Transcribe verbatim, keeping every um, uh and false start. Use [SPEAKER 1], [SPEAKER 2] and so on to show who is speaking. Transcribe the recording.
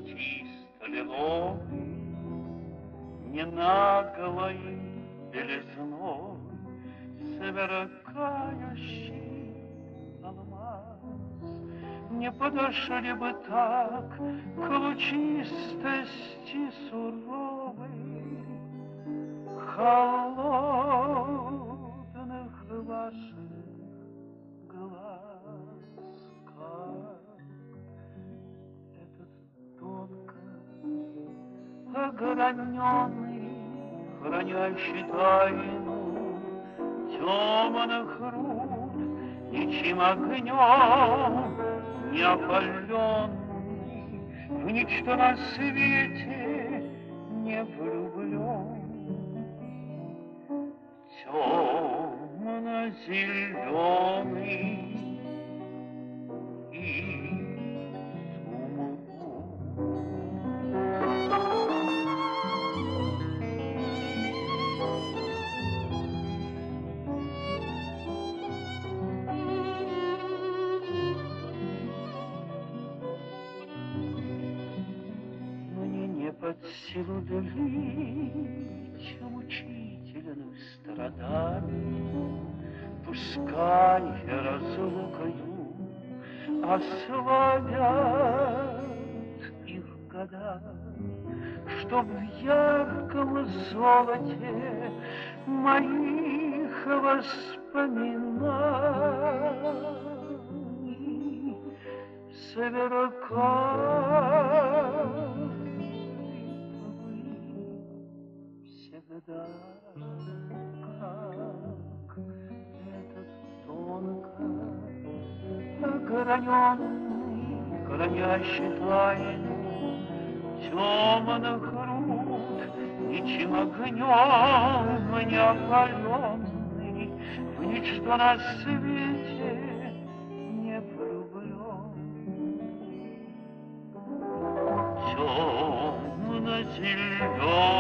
[SPEAKER 1] чисто лиловый, не наглой белизной сверкающий алмаз. Не подошли бы так к лучистости суровой холодных ваших глаз, как этот тонко ограненный, хранящий тайну темных рук, ничем огнем не опаленный, в ничто на свете не влюблен, темно-зеленый и под силу величия мучительных страданий, пускай разлукою ославят их года, чтоб в ярком золоте моих воспоминаний сверкал всегда, как этот тонко ограненный, хранящий тайну темных рук, ничем огнем не опаленный, в ничто на свете не влюблен, темно-зеленый